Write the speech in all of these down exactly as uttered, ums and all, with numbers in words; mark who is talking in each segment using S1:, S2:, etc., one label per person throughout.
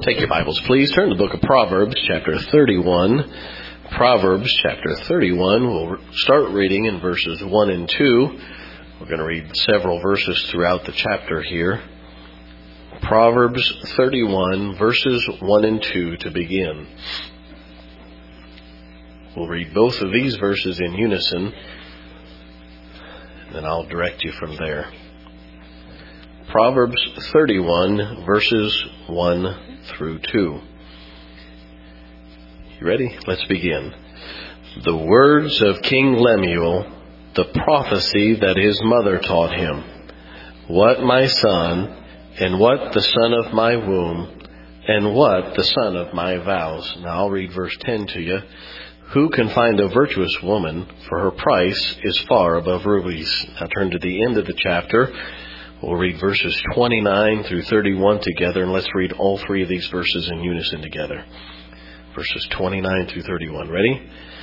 S1: Take your Bibles, please. Turn to the book of Proverbs, chapter thirty-one. Proverbs, chapter thirty-one. We'll start reading in verses one and two. We're going to read several verses throughout the chapter here. Proverbs thirty-one, verses one and two to begin. We'll read both of these verses in unison, and then I'll direct you from there. Proverbs thirty-one, verses one through two. You ready? Let's begin. The words of King Lemuel, the prophecy that his mother taught him. What, my son, and what the son of my womb, and what the son of my vows. Now I'll read verse ten to you. Who can find a virtuous woman, for her price is far above rubies. Now turn to the end of the chapter. We'll read verses twenty-nine through thirty-one together, and let's read all three of these verses in unison together. Verses twenty-nine through thirty-one. Ready?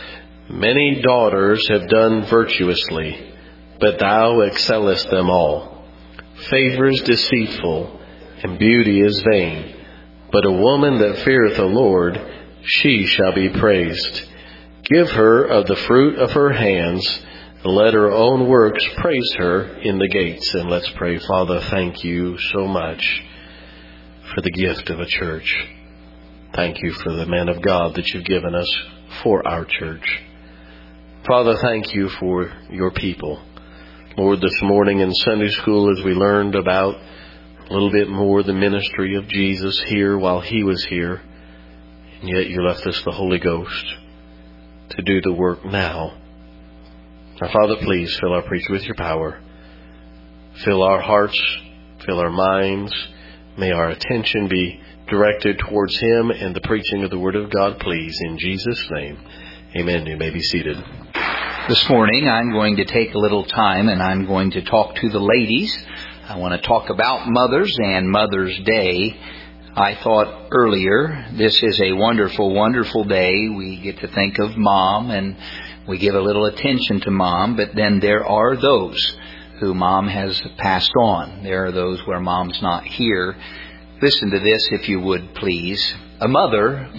S1: Many daughters have done virtuously, but thou excellest them all. Favor is deceitful, and beauty is vain. But a woman that feareth the Lord, she shall be praised. Give her of the fruit of her hands, and let her own works praise her in the gates. And let's pray. Father, thank you so much for the gift of a church. Thank you for the man of God that you've given us for our church. Father, thank you for your people. Lord, this morning in Sunday school, as we learned about a little bit more the ministry of Jesus here while he was here, and yet you left us the Holy Ghost to do the work now. Now, Father, please fill our preacher with your power. Fill our hearts, fill our minds. May our attention be directed towards him and the preaching of the Word of God, please. In Jesus' name, amen. You may be seated.
S2: This morning, I'm going to take a little time and I'm going to talk to the ladies. I want to talk about mothers and Mother's Day. I thought earlier, this is a wonderful, wonderful day. We get to think of Mom and we give a little attention to Mom, but then there are those who Mom has passed on. There are those where Mom's not here. Listen to this, if you would, please. A mother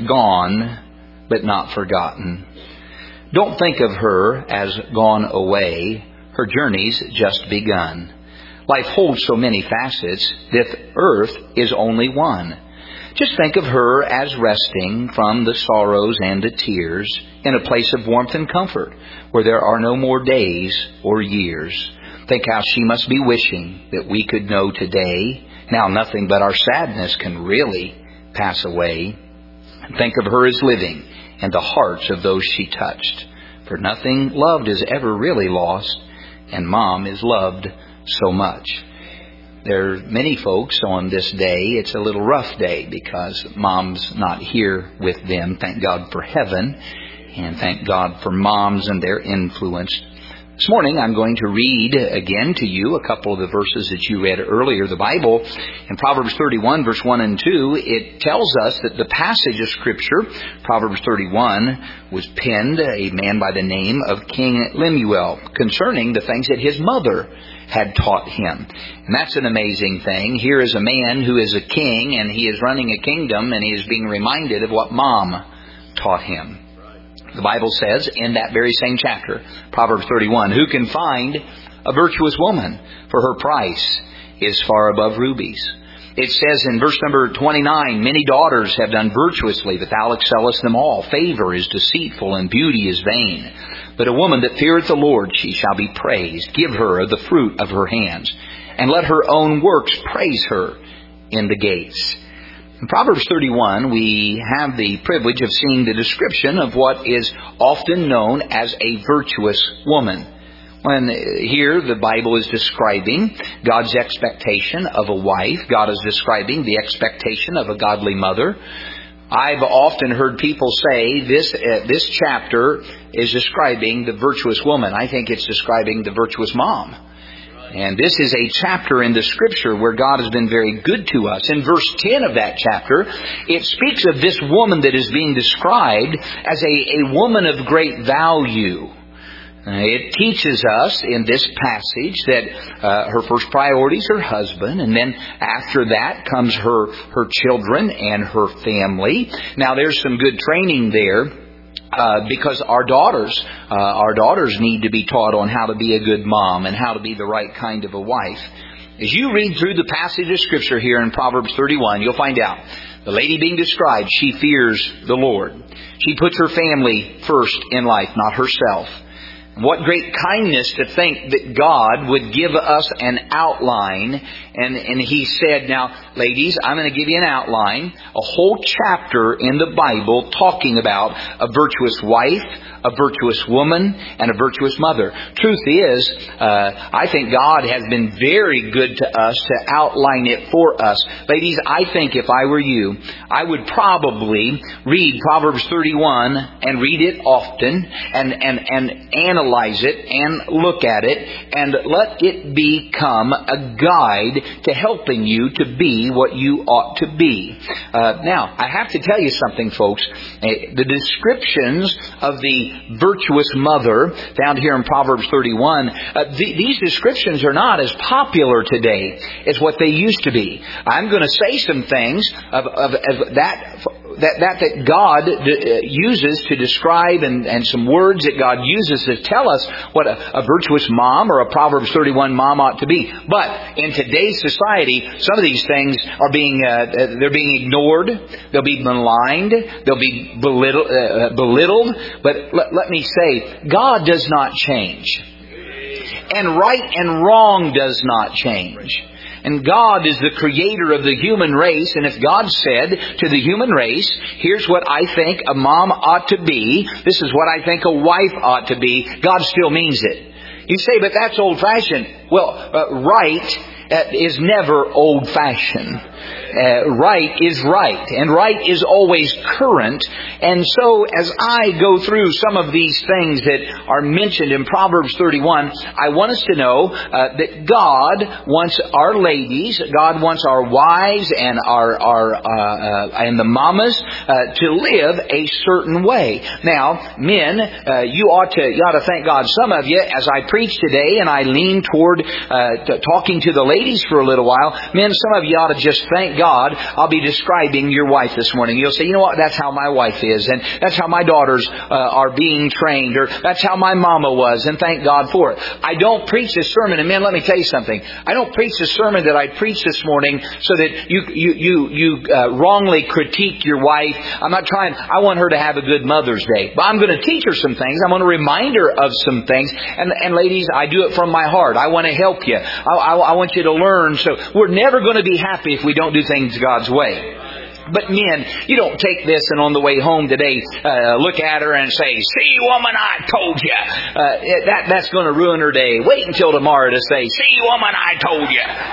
S2: gone, but not forgotten. Don't think of her as gone away. Her journey's just begun. Life holds so many facets that earth is only one. Just think of her as resting from the sorrows and the tears in a place of warmth and comfort where there are no more days or years. Think how she must be wishing that we could know today. Now nothing but our sadness can really pass away. Think of her as living in the hearts of those she touched. For nothing loved is ever really lost, and Mom is loved so much. There are many folks on this day, it's a little rough day because Mom's not here with them. Thank God for heaven, and thank God for moms and their influence. This morning I'm going to read again to you a couple of the verses that you read earlier. The Bible in Proverbs thirty-one, verse one and two, it tells us that the passage of Scripture, Proverbs thirty-one, was penned a man by the name of King Lemuel concerning the things that his mother had taught him. And that's an amazing thing. Here is a man who is a king and he is running a kingdom and he is being reminded of what Mom taught him. The Bible says in that very same chapter, Proverbs thirty-one, who can find a virtuous woman, for her price is far above rubies. It says in verse number twenty-nine, many daughters have done virtuously, but thou excellest them all. Favor is deceitful and beauty is vain. But a woman that feareth the Lord, she shall be praised. Give her of the fruit of her hands, and let her own works praise her in the gates. In Proverbs thirty-one, we have the privilege of seeing the description of what is often known as a virtuous woman. When here the Bible is describing God's expectation of a wife, God is describing the expectation of a godly mother. I've often heard people say this uh, this chapter is describing the virtuous woman. I think it's describing the virtuous mom. And this is a chapter in the Scripture where God has been very good to us. In verse ten of that chapter, it speaks of this woman that is being described as a, a woman of great value. It teaches us in this passage that uh, her first priority is her husband, and then after that comes her her children and her family. Now, there's some good training there uh, because our daughters, uh, our daughters need to be taught on how to be a good mom and how to be the right kind of a wife. As you read through the passage of Scripture here in Proverbs thirty-one, you'll find out the lady being described, she fears the Lord. She puts her family first in life, not herself. What great kindness to think that God would give us an outline. And, and He said, now, ladies, I'm going to give you an outline, a whole chapter in the Bible talking about a virtuous wife, a virtuous woman, and a virtuous mother. Truth is, uh, I think God has been very good to us to outline it for us. Ladies, I think if I were you, I would probably read Proverbs thirty-one and read it often and, and, and analyze it and look at it and let it become a guide to helping you to be what you ought to be. Uh, now, I have to tell you something, folks. Uh, the descriptions of the virtuous mother found here in Proverbs thirty-one, uh, th- these descriptions are not as popular today as what they used to be. I'm going to say some things of, of, of that that that that God d- uses to describe and, and some words that God uses to tell us what a, a virtuous mom or a Proverbs thirty-one mom ought to be. But in today's society, some of these things are being uh, they're being ignored. They'll be maligned. They'll be belittled. Uh, belittled. But let, let me say, God does not change, and right and wrong does not change. And God is the creator of the human race. And if God said to the human race, here's what I think a mom ought to be, this is what I think a wife ought to be, God still means it. You say, but that's old-fashioned. Well, uh, right uh, is never old-fashioned. Uh, right is right, and right is always current. And so as I go through some of these things that are mentioned in Proverbs thirty-one, I want us to know uh, that God wants our ladies, God wants our wives and our our uh, uh, and the mamas uh, to live a certain way. Now, men, uh, you ought to you ought to thank God. Some of you, as I preach today, and I lean toward uh, t- talking to the ladies for a little while, men, some of you ought to just thank God. I'll be describing your wife this morning. You'll say, you know what, that's how my wife is, and that's how my daughters uh, are being trained, or that's how my mama was, and thank God for it. I don't preach this sermon, and men, let me tell you something. I don't preach the sermon that I preached this morning so that you you you, you uh, wrongly critique your wife. I'm not trying, I want her to have a good Mother's Day. But I'm going to teach her some things. I'm going to remind her of some things. And, and ladies, I do it from my heart. I want to help you. I, I, I want you to learn. So we're never going to be happy if we don't do things God's way. But men, you don't take this and on the way home today, uh, look at her and say, see, woman, I told you. Uh, that, that's going to ruin her day. Wait until tomorrow to say, see, woman, I told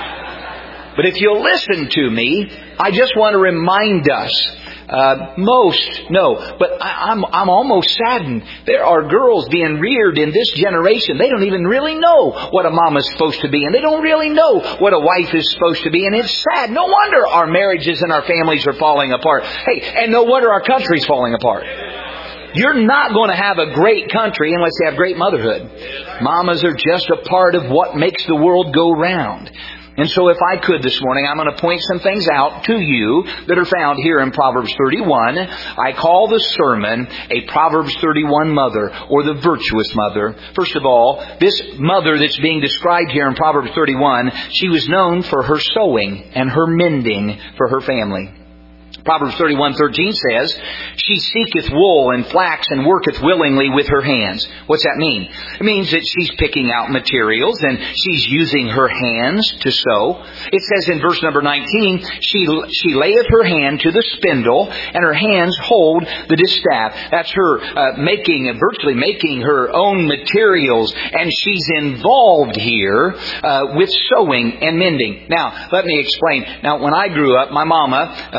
S2: you. But if you'll listen to me, I just want to remind us. Uh, most, no, but I, I'm I'm almost saddened. There are girls being reared in this generation. They don't even really know what a mom is supposed to be, and they don't really know what a wife is supposed to be, and it's sad. No wonder our marriages and our families are falling apart. Hey, and no wonder our country's falling apart. You're not going to have a great country unless you have great motherhood. Mamas are just a part of what makes the world go round. And so if I could this morning, I'm going to point some things out to you that are found here in Proverbs thirty-one. I call the sermon a Proverbs thirty-one mother, or the virtuous mother. First of all, this mother that's being described here in Proverbs thirty-one, she was known for her sewing and her mending for her family. Proverbs thirty-one thirteen says, she seeketh wool and flax and worketh willingly with her hands. What's that mean? It means that she's picking out materials and she's using her hands to sew. It says in verse number nineteen, she she layeth her hand to the spindle and her hands hold the distaff. That's her uh, making, virtually making her own materials, and she's involved here uh, with sewing and mending. Now, let me explain. Now, when I grew up, my mama, uh, she was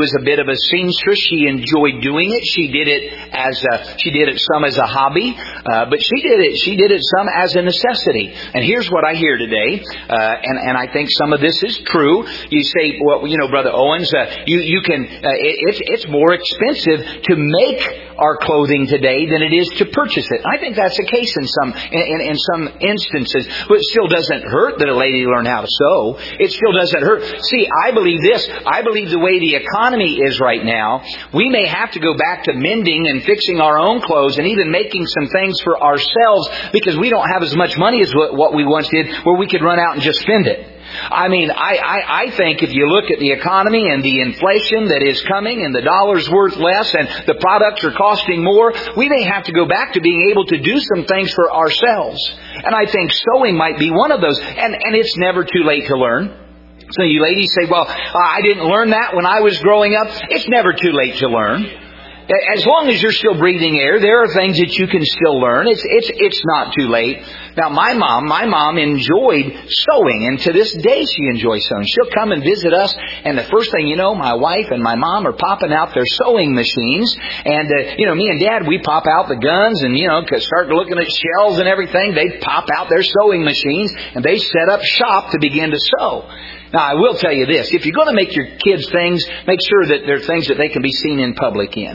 S2: was a bit of a seamstress. She enjoyed doing it. She did it as a, she did it some as a hobby, uh, but she did it. She did it some as a necessity. And here's what I hear today, uh, and and I think some of this is true. You say, well, you know, Brother Owens, uh, you you can. Uh, it, it's it's more expensive to make our clothing today than it is to purchase it. I think that's the case in some in, in some instances. But it still doesn't hurt that a lady learn how to sew. It still doesn't hurt. See, I believe this. I believe the way the economy is right now, we may have to go back to mending and fixing our own clothes and even making some things for ourselves because we don't have as much money as what we once did where we could run out and just spend it. I mean, I, I, I think if you look at the economy and the inflation that is coming and the dollar's worth less and the products are costing more, we may have to go back to being able to do some things for ourselves. And I think sewing might be one of those. And, and it's never too late to learn. So you ladies say, well, I didn't learn that when I was growing up. It's never too late to learn. As long as you're still breathing air, there are things that you can still learn. It's it's it's not too late. Now, my mom, my mom enjoyed sewing, and to this day she enjoys sewing. She'll come and visit us, and the first thing you know, my wife and my mom are popping out their sewing machines. And, uh, you know, me and Dad, we pop out the guns and, you know, start looking at shells and everything. They pop out their sewing machines, and they set up shop to begin to sew. Now, I will tell you this. If you're going to make your kids things, make sure that they're things that they can be seen in public in.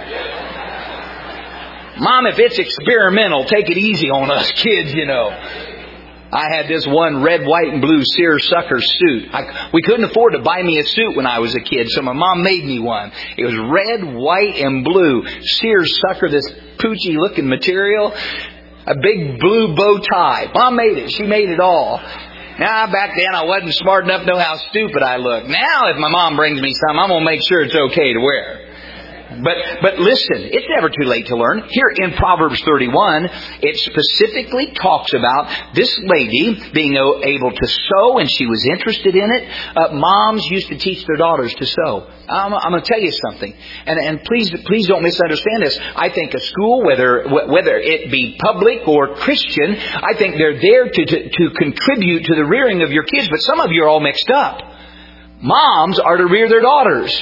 S2: Mom, if it's experimental, take it easy on us kids, you know. I had this one red, white, and blue seersucker suit. I, we couldn't afford to buy me a suit when I was a kid, so my mom made me one. It was red, white, and blue. Seersucker, this poochy looking material. A big blue bow tie. Mom made it. She made it all. Now, back then, I wasn't smart enough to know how stupid I looked. Now, if my mom brings me some, I'm going to make sure it's okay to wear. But but listen, it's never too late to learn. Here in Proverbs thirty-one, it specifically talks about this lady being able to sew, and she was interested in it. Uh, moms used to teach their daughters to sew. I'm, I'm going to tell you something, and and please please don't misunderstand this. I think a school, whether whether it be public or Christian, I think they're there to to, to contribute to the rearing of your kids. But some of you are all mixed up. Moms are to rear their daughters.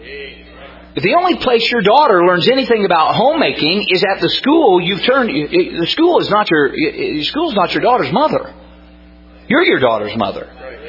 S2: If the only place your daughter learns anything about homemaking is at the school, you've turned the school is not your the school is not your daughter's mother. You're your daughter's mother.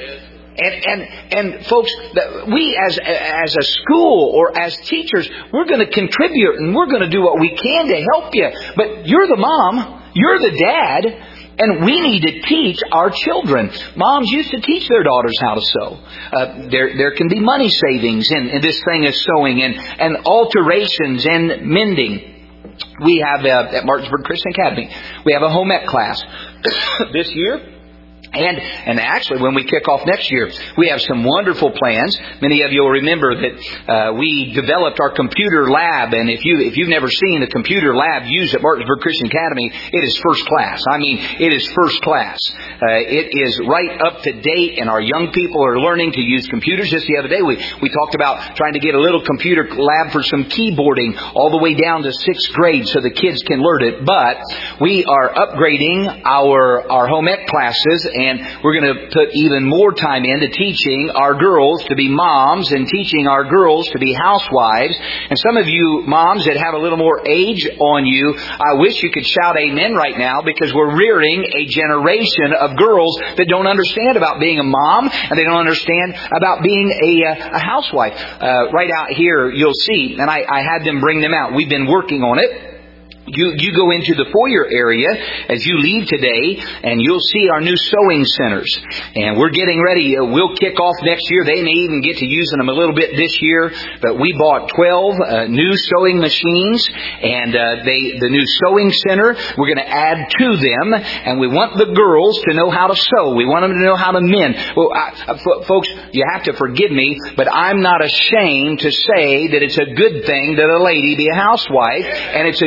S2: And and and folks, we as as a school or as teachers, we're going to contribute and we're going to do what we can to help you. But you're the mom, you're the dad. And we need to teach our children. Moms used to teach their daughters how to sew. Uh, there there can be money savings in, in this thing of sewing and, and alterations and mending. We have uh, at Martinsburg Christian Academy, we have a home ec class this year. And and actually, when we kick off next year, we have some wonderful plans. Many of you will remember that uh, we developed our computer lab. And if, you, if you've never seen the computer lab used at Martinsburg Christian Academy, it is first class. I mean, it is first class. Uh, it is right up to date, and our young people are learning to use computers. Just the other day, we, we talked about trying to get a little computer lab for some keyboarding all the way down to sixth grade so the kids can learn it. But we are upgrading our, our home ec classes. And we're going to put even more time into teaching our girls to be moms and teaching our girls to be housewives. And some of you moms that have a little more age on you, I wish you could shout amen right now, because we're rearing a generation of girls that don't understand about being a mom, and they don't understand about being a, a housewife. Uh, right out here, you'll see, and I, I had them bring them out. We've been working on it. You you go into the foyer area as you leave today, and you'll see our new sewing centers. And we're getting ready. We'll kick off next year. They may even get to using them a little bit this year. But we bought twelve uh, new sewing machines, and uh, they the new sewing center, we're going to add to them. And we want the girls to know how to sew. We want them to know how to mend. Well, I, f- folks, you have to forgive me, but I'm not ashamed to say that it's a good thing that a lady be a housewife, and it's a good thing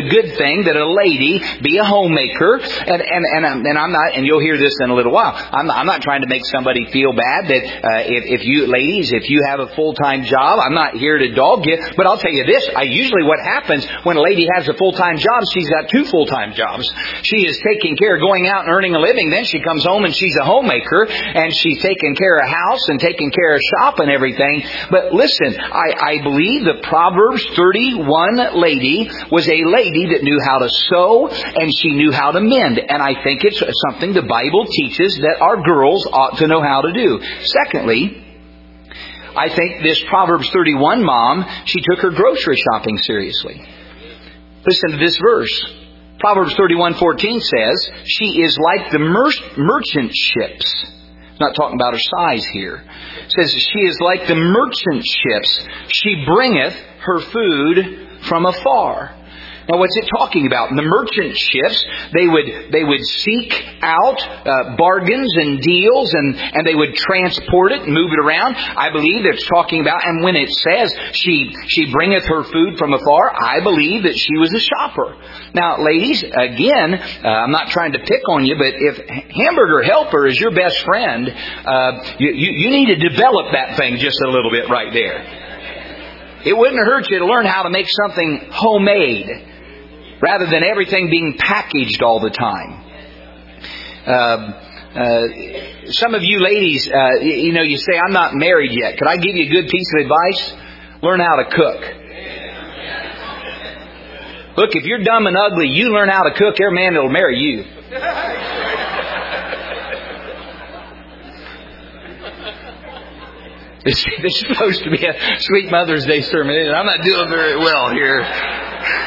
S2: thing that a lady be a homemaker. And and and I'm, and I'm not. And you'll hear this in a little while. I'm not, I'm not trying to make somebody feel bad that uh, if if you ladies, if you have a full time job, I'm not here to dog you. But I'll tell you this: I usually what happens when a lady has a full time job, she's got two full time jobs. She is taking care of going out and earning a living. Then she comes home and she's a homemaker, and she's taking care of house and taking care of shop and everything. But listen, I, I believe the Proverbs thirty-one lady was a lady that knew how to sew and she knew how to mend. And I think it's something the Bible teaches that our girls ought to know how to do. Secondly, I think this Proverbs thirty-one mom, she took her grocery shopping seriously. Listen to this verse. Proverbs thirty-one fourteen says, she is like the mer- merchant ships. It's not talking about her size here. It says, she is like the merchant ships. She bringeth her food from afar. Now, what's it talking about? The merchant ships, they would they would seek out uh, bargains and deals, and, and they would transport it and move it around. I believe it's talking about, and when it says she she bringeth her food from afar, I believe that she was a shopper. Now, ladies, again, uh, I'm not trying to pick on you, but if Hamburger Helper is your best friend, uh, you, you, you need to develop that thing just a little bit right there. It wouldn't hurt you to learn how to make something homemade, rather than everything being packaged all the time. Uh, uh, some of you ladies, uh, you know, you say, I'm not married yet. Could I give you a good piece of advice? Learn how to cook. Look, if you're dumb and ugly, you learn how to cook, every man that'll marry you. This, this is supposed to be a sweet Mother's Day sermon, and I'm not doing very well here.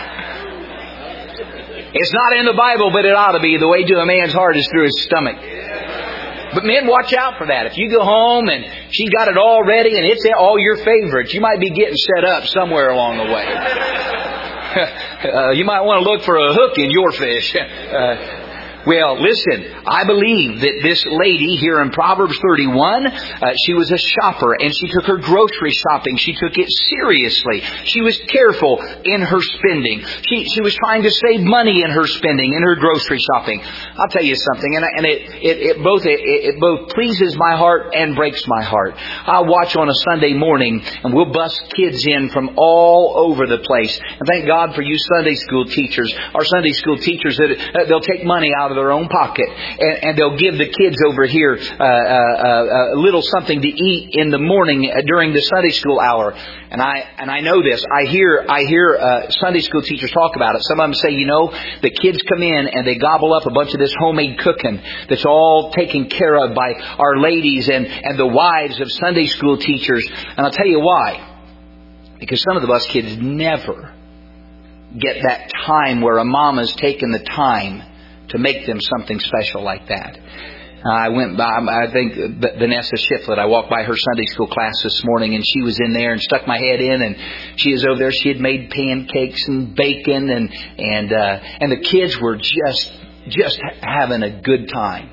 S2: It's not in the Bible, but it ought to be. The way to a man's heart is through his stomach. But men, watch out for that. If you go home and she's got it all ready and it's all your favorites, you might be getting set up somewhere along the way. uh, you might want to look for a hook in your fish. Uh, Well, listen, I believe that this lady here in Proverbs thirty-one, uh, she was a shopper and she took her grocery shopping. She took it seriously. She was careful in her spending. She she was trying to save money in her spending, in her grocery shopping. I'll tell you something, and, and it, it, it both it, it both pleases my heart and breaks my heart. I'll watch on a Sunday morning and we'll bus kids in from all over the place. And thank God for you Sunday school teachers, our Sunday school teachers, that uh, they'll take money out of their own pocket, and, and they'll give the kids over here uh, uh, a little something to eat in the morning during the Sunday school hour. And I and I know this. I hear I hear uh, Sunday school teachers talk about it. Some of them say, you know, the kids come in and they gobble up a bunch of this homemade cooking that's all taken care of by our ladies and, and the wives of Sunday school teachers. And I'll tell you why. Because some of the bus kids never get that time where a mama's taken the time to make them something special like that. Uh, I went by, I think, Vanessa Shiflett. I walked by her Sunday school class this morning, and she was in there and stuck my head in, and she was over there. She had made pancakes and bacon, and and uh, and the kids were just just having a good time.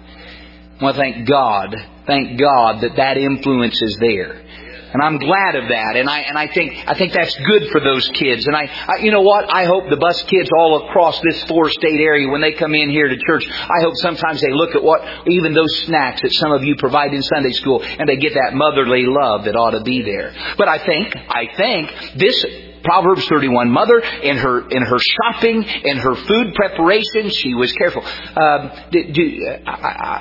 S2: I want to thank God, thank God that that influence is there. And I'm glad of that, and I and I think I think that's good for those kids. And I, I, you know what? I hope the bus kids all across this four-state area, when they come in here to church, I hope sometimes they look at what even those snacks that some of you provide in Sunday school, and they get that motherly love that ought to be there. But I think I think this Proverbs thirty-one mother, in her in her shopping, in her food preparation, she was careful. Um, do, do, I,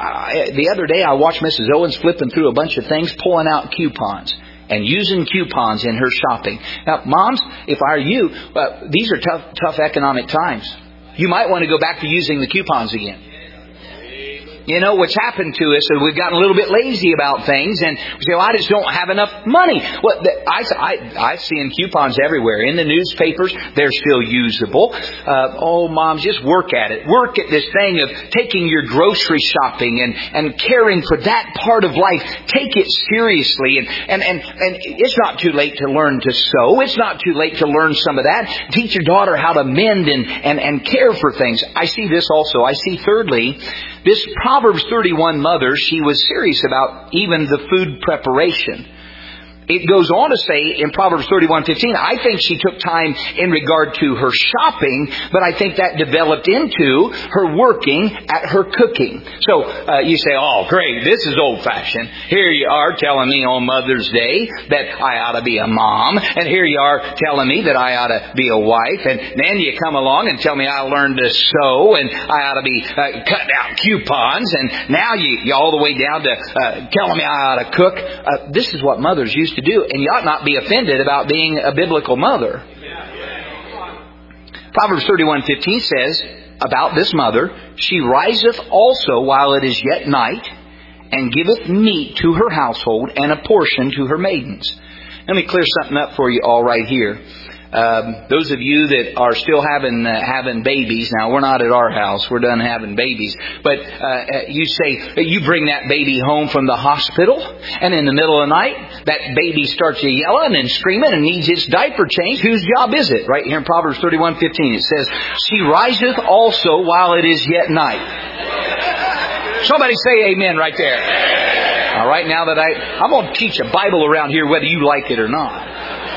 S2: I, the other day, I watched Missus Owens flipping through a bunch of things, pulling out coupons and using coupons in her shopping. Now, moms, if I were you, uh, these are tough, tough economic times. You might want to go back to using the coupons again. You know, what's happened to us is we've gotten a little bit lazy about things, and we say, well, I just don't have enough money. Well, I, I, I see in coupons everywhere. In the newspapers, they're still usable. Uh, oh, moms, just work at it. Work at this thing of taking your grocery shopping and, and caring for that part of life. Take it seriously. And, and, and, and it's not too late to learn to sew. It's not too late to learn some of that. Teach your daughter how to mend and, and, and care for things. I see this also. I see, thirdly, this Proverbs thirty-one mother, she was serious about even the food preparation. it goes on to say in Proverbs thirty-one fifteen, I think she took time in regard to her shopping, but I think that developed into her working at her cooking. So uh, you say, oh, great, this is old-fashioned. Here you are telling me on Mother's Day that I ought to be a mom, and here you are telling me that I ought to be a wife, and then you come along and tell me I learned to sew, and I ought to be uh, cutting out coupons, and now you, you all the way down to uh, telling me I ought to cook. Uh, this is what mothers used to do, and you ought not be offended about being a biblical mother. Proverbs thirty-one fifteen says about this mother, she riseth also while it is yet night, and giveth meat to her household, and a portion to her maidens. Let me clear something up for you all right here. Um, those of you that are still having uh, having babies, now we're not at our house, we're done having babies, but uh, you say, you bring that baby home from the hospital, and in the middle of the night, that baby starts yelling and screaming and needs its diaper changed. Whose job is it? Right here in Proverbs thirty-one fifteen, it says, she riseth also while it is yet night. Somebody say amen right there. All right, now that I, I'm going to teach a Bible around here whether you like it or not.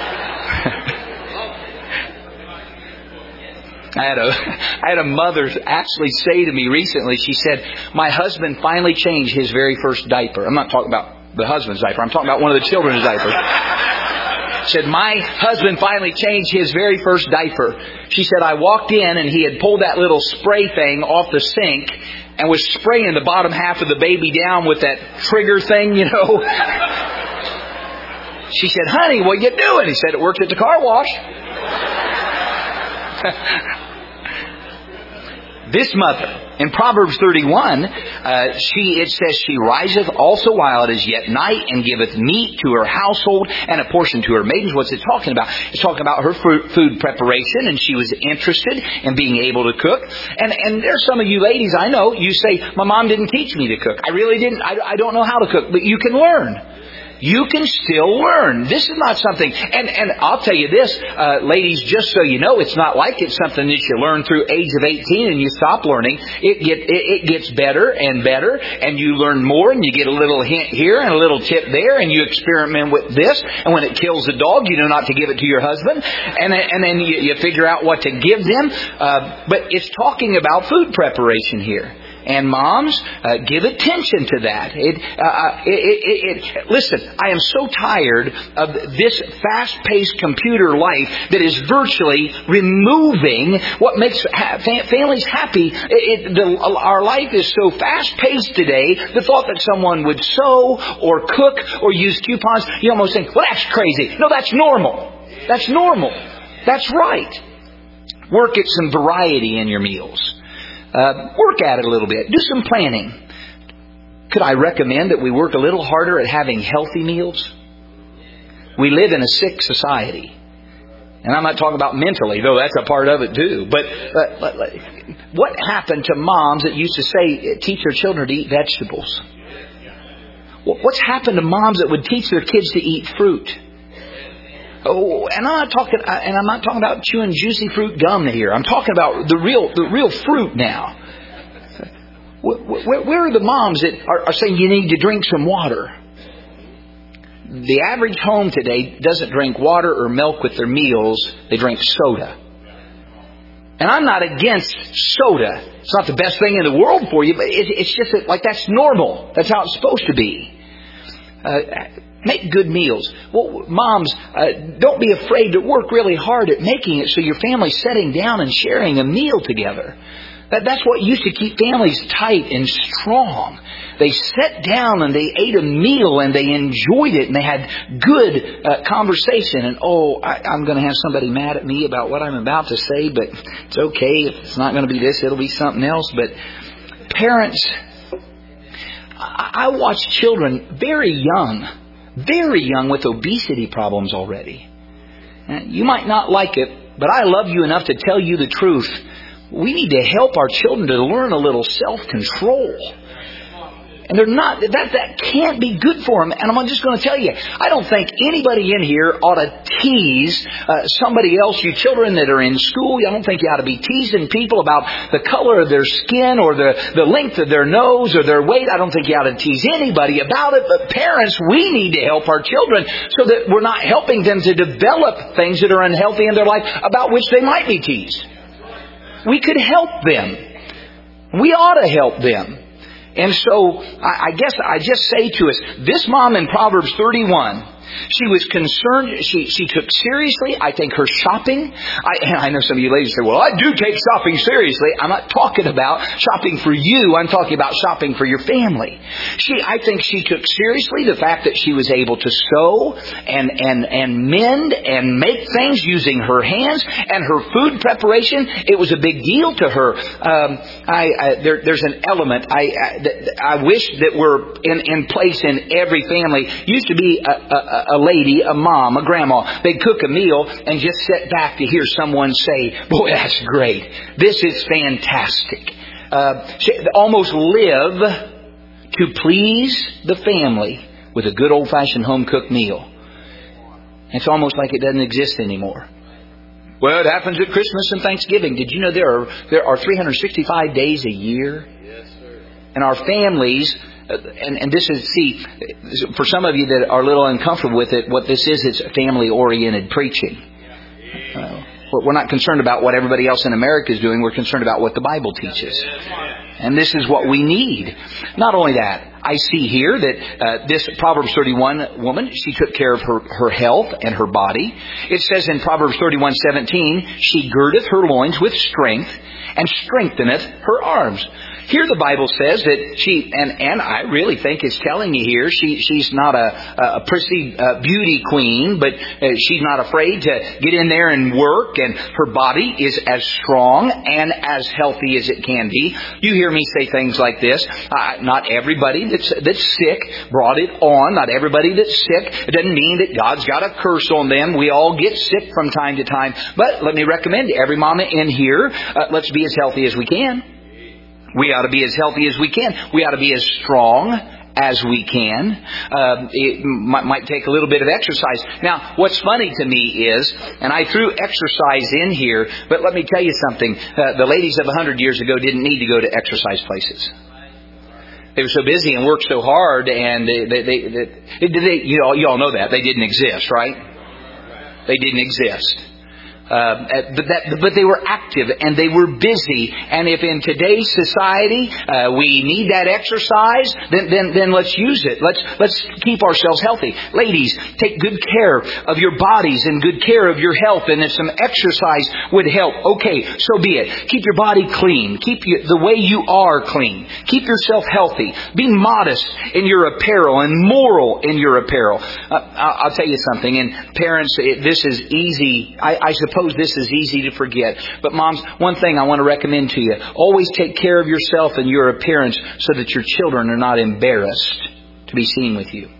S2: I had a I had a mother actually say to me recently, she said, my husband finally changed his very first diaper. I'm not talking about the husband's diaper. I'm talking about one of the children's diapers. She said, my husband finally changed his very first diaper. She said, I walked in and he had pulled that little spray thing off the sink and was spraying the bottom half of the baby down with that trigger thing, you know. She said, honey, what are you doing? He said, it works at the car wash. This mother, in Proverbs thirty-one, uh, she it says, she riseth also while it is yet night, and giveth meat to her household, and a portion to her maidens. What's it talking about? It's talking about her food preparation, and she was interested in being able to cook. And and there's some of you ladies, I know, you say, my mom didn't teach me to cook. I really didn't. I, I don't know how to cook. But you can learn. You can still learn. This is not something, and, and I'll tell you this, uh, ladies, just so you know, it's not like it's something that you learn through age of eighteen and you stop learning. It, get, it, it gets better and better, and you learn more, and you get a little hint here and a little tip there, and you experiment with this, and when it kills the dog, you know not to give it to your husband, and, and then you, you figure out what to give them. Uh, but it's talking about food preparation here. And moms, uh, give attention to that. It, uh, it, it, it, listen, I am so tired of this fast-paced computer life that is virtually removing what makes ha- families happy. It, it, the, our life is so fast-paced today, the thought that someone would sew or cook or use coupons, you almost think, well, that's crazy. No, that's normal. That's normal. That's right. Work at some variety in your meals. Uh, work at it a little bit. Do some planning. Could I recommend that we work a little harder at having healthy meals? We live in a sick society. And I'm not talking about mentally, though that's a part of it too. But uh, what happened to moms that used to say, teach their children to eat vegetables? What's happened to moms that would teach their kids to eat fruit? Oh, and I'm not talking, and I'm not talking about chewing juicy fruit gum here. I'm talking about the real, the real fruit now. Where, where are the moms that are, are saying you need to drink some water? The average home today doesn't drink water or milk with their meals. They drink soda. And I'm not against soda. It's not the best thing in the world for you, but it, it's just that, like, that's normal. That's how it's supposed to be. Uh, Make good meals. Well, moms, uh, don't be afraid to work really hard at making it so your family's sitting down and sharing a meal together. That, that's what used to keep families tight and strong. They sat down and they ate a meal and they enjoyed it and they had good uh, conversation. And, oh, I, I'm going to have somebody mad at me about what I'm about to say, but it's okay. If it's not going to be this, it'll be something else. But parents, I, I watch children very young. Very young with obesity problems already. You might not like it, but I love you enough to tell you the truth. We need to help our children to learn a little self-control. And they're not, that, that can't be good for them. And I'm just going to tell you, I don't think anybody in here ought to tease uh, somebody else, you children that are in school. I don't think you ought to be teasing people about the color of their skin or the, the length of their nose or their weight. I don't think you ought to tease anybody about it. But parents, we need to help our children so that we're not helping them to develop things that are unhealthy in their life about which they might be teased. We could help them. We ought to help them. And so, I guess I just say to us, this mom in Proverbs thirty-one, she was concerned, she she took seriously, I think, her shopping. I, I know some of you ladies say, well, I do take shopping seriously. I'm not talking about shopping for you. I'm talking about shopping for your family. She, I think she took seriously the fact that she was able to sew and, and, and mend and make things using her hands and her food preparation. It was a big deal to her. Um, I, I, there, there's an element I, I, I wish that were in, in place in every family. Used to be a, a a lady, a mom, a grandma. They'd cook a meal and just sit back to hear someone say, boy, that's great. This is fantastic. Uh, almost live to please the family with a good old-fashioned home-cooked meal. It's almost like it doesn't exist anymore. Well, it happens at Christmas and Thanksgiving. Did you know there are there are three hundred sixty-five days a year?
S1: Yes, sir.
S2: And our families... And, and this is, see, for some of you that are a little uncomfortable with it, what this is, it's family-oriented preaching. Uh, we're not concerned about what everybody else in America is doing. We're concerned about what the Bible teaches. And this is what we need. Not only that, I see here that uh, this Proverbs thirty-one woman, she took care of her, her health and her body. It says in Proverbs thirty-one seventeen, she girdeth her loins with strength and strengtheneth her arms. Here the Bible says that she, and, and I really think it's telling you here, she she's not a, a prissy uh, beauty queen, but uh, she's not afraid to get in there and work, and her body is as strong and as healthy as it can be. You hear me say things like this, uh, not everybody that's, that's sick brought it on, not everybody that's sick. It doesn't mean that God's got a curse on them. We all get sick from time to time. But let me recommend to every mama in here, uh, let's be as healthy as we can. We ought to be as healthy as we can. We ought to be as strong as we can. Uh, it might, might take a little bit of exercise. Now, what's funny to me is, and I threw exercise in here, but let me tell you something. Uh, the ladies of a hundred years ago didn't need to go to exercise places. They were so busy and worked so hard, and they, they, they, they, they you know, you all know that. They didn't exist, right? They didn't exist. Uh, but, that, but they were active and they were busy. And if in today's society uh, we need that exercise, then, then then let's use it. Let's let's keep ourselves healthy. Ladies, take good care of your bodies and good care of your health. And if some exercise would help, okay, so be it. Keep your body clean. Keep you, the way you are clean. Keep yourself healthy. Be modest in your apparel and moral in your apparel. Uh, I'll tell you something. And parents, it, this is easy. I, I suppose this is easy to forget. But moms, one thing I want to recommend to you. Always take care of yourself and your appearance so that your children are not embarrassed to be seen with you.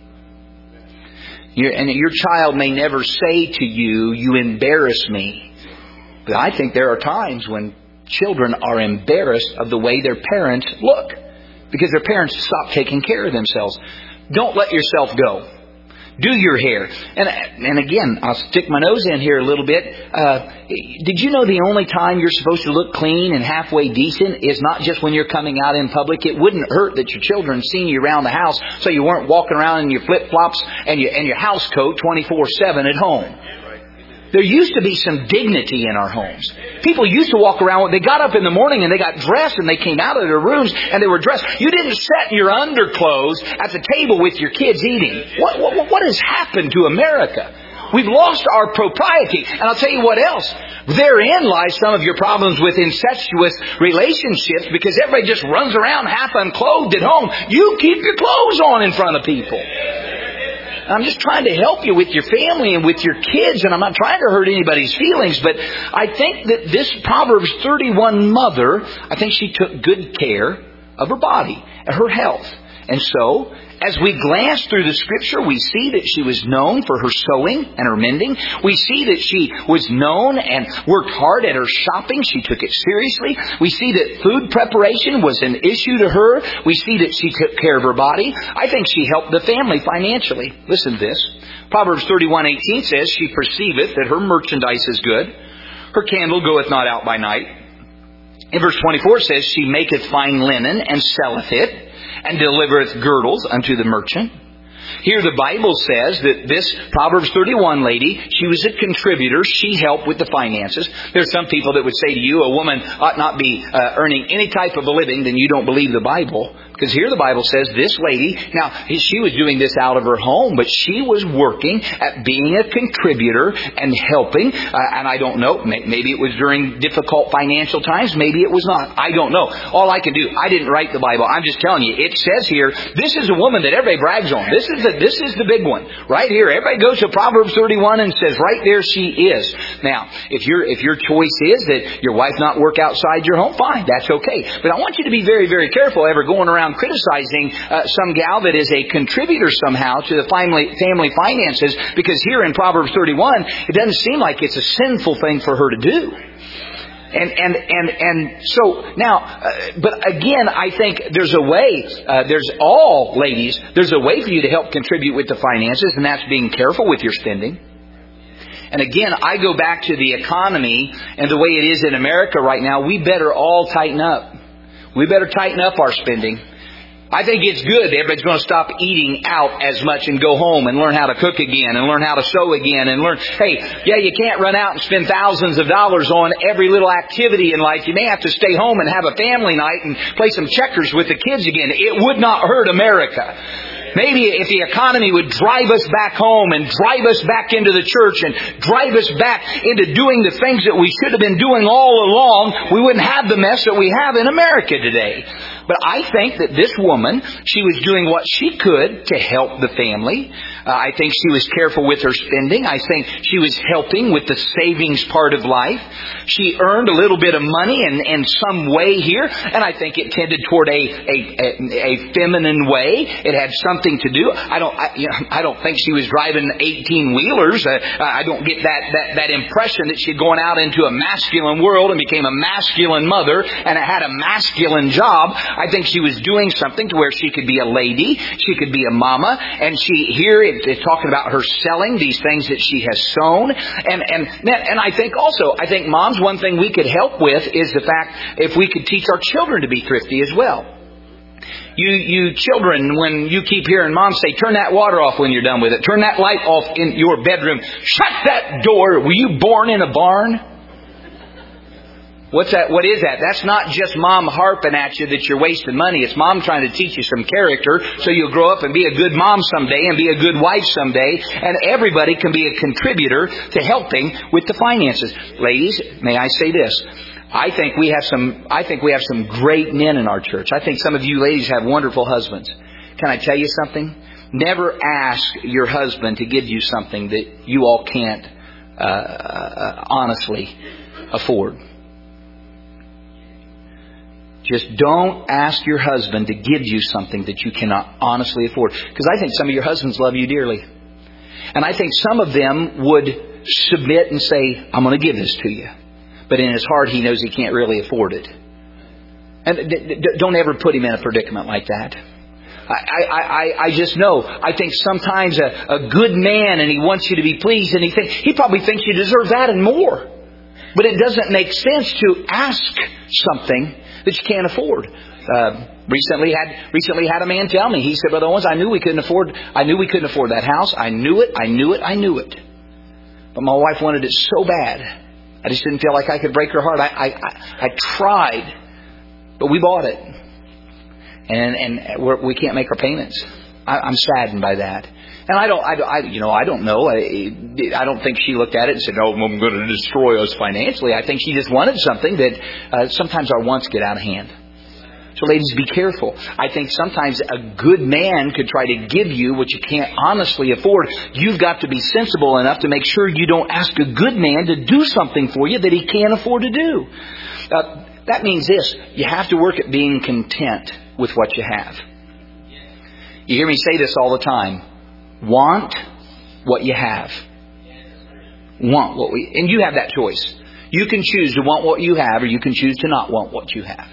S2: You're, and your child may never say to you, you embarrass me. But I think there are times when children are embarrassed of the way their parents look. Because their parents stop taking care of themselves. Don't let yourself go. Do your hair. And and again, I'll stick my nose in here a little bit. Uh, did you know the only time you're supposed to look clean and halfway decent is not just when you're coming out in public? It wouldn't hurt that your children seen you around the house so you weren't walking around in your flip-flops and your, and your house coat twenty-four seven at home. There used to be some dignity in our homes. People used to walk around, they got up in the morning and they got dressed and they came out of their rooms and they were dressed. You didn't sit in your underclothes at the table with your kids eating. What, what, what has happened to America? We've lost our propriety. And I'll tell you what else. Therein lies some of your problems with incestuous relationships because everybody just runs around half unclothed at home. You keep your clothes on in front of people. I'm just trying to help you with your family and with your kids, and I'm not trying to hurt anybody's feelings, but I think that this Proverbs thirty-one mother, I think she took good care of her body and her health. And so, as we glance through the Scripture, we see that she was known for her sewing and her mending. We see that she was known and worked hard at her shopping. She took it seriously. We see that food preparation was an issue to her. We see that she took care of her body. I think she helped the family financially. Listen to this. Proverbs thirty-one eighteen says, she perceiveth that her merchandise is good. Her candle goeth not out by night. In verse twenty-four says, she maketh fine linen and selleth it, and delivereth girdles unto the merchant. Here the Bible says that this Proverbs thirty-one lady, she was a contributor. She helped with the finances. There's some people that would say to you, a woman ought not be uh, earning any type of a living, then you don't believe the Bible. Because here the Bible says this lady, now she was doing this out of her home, but she was working at being a contributor and helping. Uh, and I don't know, maybe it was during difficult financial times, maybe it was not. I don't know. All I can do, I didn't write the Bible. I'm just telling you, it says here, this is a woman that everybody brags on. This is the, this is the big one. Right here, everybody goes to Proverbs thirty-one and says, right there she is. Now, if your if your choice is that your wife not work outside your home, fine, that's okay. But I want you to be very, very careful ever going around criticizing uh, some gal that is a contributor somehow to the family family finances, because here in Proverbs thirty-one, it doesn't seem like it's a sinful thing for her to do. And and and and so now, uh, but again, I think there's a way. Uh, there's all ladies. There's a way for you to help contribute with the finances, and that's being careful with your spending. And again, I go back to the economy and the way it is in America right now. We better all tighten up. We better tighten up our spending. I think it's good that everybody's going to stop eating out as much and go home and learn how to cook again and learn how to sew again and learn, hey, yeah, you can't run out and spend thousands of dollars on every little activity in life. You may have to stay home and have a family night and play some checkers with the kids again. It would not hurt America. Maybe if the economy would drive us back home and drive us back into the church and drive us back into doing the things that we should have been doing all along, we wouldn't have the mess that we have in America today. But I think that this woman, she was doing what she could to help the family. Uh, I think she was careful with her spending. I think she was helping with the savings part of life. She earned a little bit of money in, in some way here, and I think it tended toward a a, a, a feminine way. It had something to do. I don't I, you know, I don't think she was driving eighteen wheelers. Uh, I don't get that, that that impression that she'd gone out into a masculine world and became a masculine mother and had a masculine job. I think she was doing something to where she could be a lady, she could be a mama, and she here it, it's talking about her selling these things that she has sown. And and and I think also, I think moms, one thing we could help with is the fact if we could teach our children to be thrifty as well. You you children, when you keep hearing mom say, turn that water off when you're done with it, turn that light off in your bedroom, shut that door. Were you born in a barn? What's that? What is that? That's not just mom harping at you that you're wasting money. It's mom trying to teach you some character so you'll grow up and be a good mom someday and be a good wife someday. And everybody can be a contributor to helping with the finances. Ladies, may I say this? I think we have some, I think we have some great men in our church. I think some of you ladies have wonderful husbands. Can I tell you something? Never ask your husband to give you something that you all can't uh, uh, honestly afford. Just don't ask your husband to give you something that you cannot honestly afford. Because I think some of your husbands love you dearly. And I think some of them would submit and say, I'm going to give this to you. But in his heart, he knows he can't really afford it. And d- d- don't ever put him in a predicament like that. I, I, I, I just know. I think sometimes a, a good man, and he wants you to be pleased, and he think, he probably thinks you deserve that and more. But it doesn't make sense to ask something that you can't afford. Uh, recently had recently had a man tell me. He said, Brother Owens, I knew we couldn't afford. I knew we couldn't afford that house. I knew it. I knew it. I knew it. But my wife wanted it so bad. I just didn't feel like I could break her heart. I I, I, I tried, but we bought it, and and we're, we can't make our payments. I, I'm saddened by that. And I don't, I, I, you know, I don't know. I, I don't think she looked at it and said, "Oh, I'm going to destroy us financially." I think she just wanted something that uh, sometimes our wants get out of hand. So, ladies, be careful. I think sometimes a good man could try to give you what you can't honestly afford. You've got to be sensible enough to make sure you don't ask a good man to do something for you that he can't afford to do. Uh, that means this: you have to work at being content with what you have. You hear me say this all the time. Want what you have. Want what we... And you have that choice. You can choose to want what you have, or you can choose to not want what you have.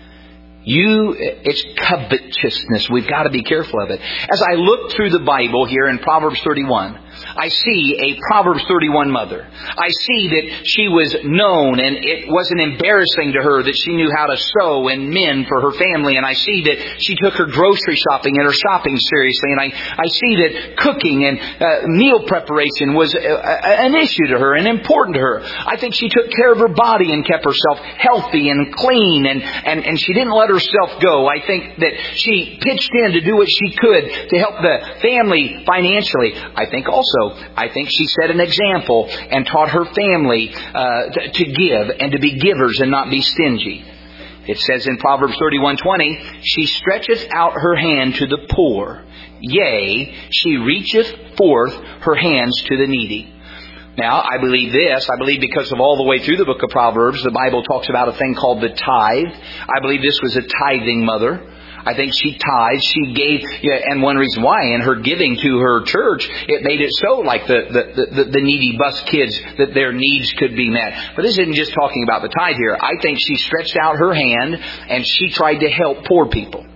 S2: You, it's covetousness. We've got to be careful of it. As I look through the Bible here in Proverbs thirty-one, I see a Proverbs thirty-one mother. I see that she was known, and it wasn't embarrassing to her that she knew how to sew and mend for her family. And I see that she took her grocery shopping and her shopping seriously. And I, I see that cooking and uh, meal preparation was a, a, an issue to her and important to her. I think she took care of her body and kept herself healthy and clean, and, and, and she didn't let herself go. I think that she pitched in to do what she could to help the family financially. I think also I think she set an example and taught her family uh, to, to give and to be givers and not be stingy. It says in Proverbs thirty-one twenty, she stretcheth out her hand to the poor. Yea, she reacheth forth her hands to the needy. Now, I believe this. I believe because of all the way through the book of Proverbs, the Bible talks about a thing called the tithe. I believe this was a tithing mother. I think she tithed, she gave, yeah, and one reason why, in her giving to her church, it made it so like the, the, the, the needy bus kids, that their needs could be met. But this isn't just talking about the tithe here. I think she stretched out her hand and she tried to help poor people.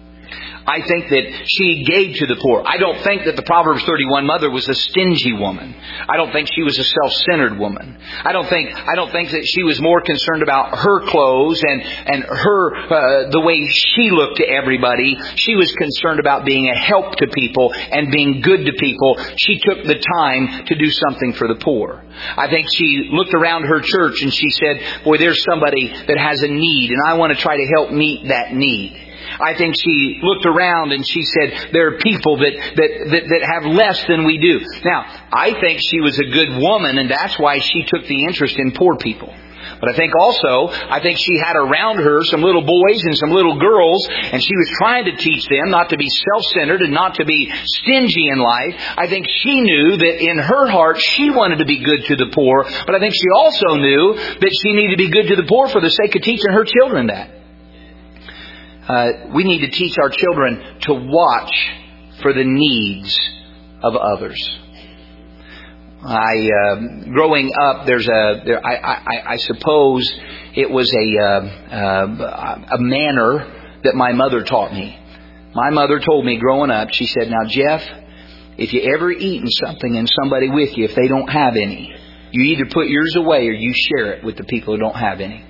S2: I think that she gave to the poor. I don't think that the Proverbs thirty-one mother was a stingy woman. I don't think she was a self-centered woman. I don't think I don't think that she was more concerned about her clothes and and her uh, the way she looked to everybody. She was concerned about being a help to people and being good to people. She took the time to do something for the poor. I think she looked around her church and she said, "Boy, there's somebody that has a need, and I want to try to help meet that need." I think she looked around and she said, there are people that, that, that, that have less than we do. Now, I think she was a good woman, and that's why she took the interest in poor people. But I think also, I think she had around her some little boys and some little girls, and she was trying to teach them not to be self-centered and not to be stingy in life. I think she knew that in her heart she wanted to be good to the poor, but I think she also knew that she needed to be good to the poor for the sake of teaching her children that. Uh, we need to teach our children to watch for the needs of others. I, uh, growing up, there's a, there, I, I, I suppose it was a, uh, uh, a manner that my mother taught me. My mother told me growing up, she said, "Now, Jeff, if you ever eaten something and somebody with you, if they don't have any, you either put yours away or you share it with the people who don't have any."